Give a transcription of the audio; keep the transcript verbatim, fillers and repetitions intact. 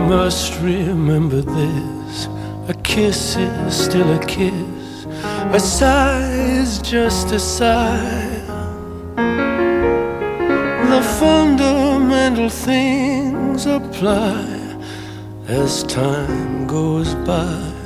must remember this: a kiss is still a kiss, a sigh is just a sigh. The fundamental things apply as time goes by.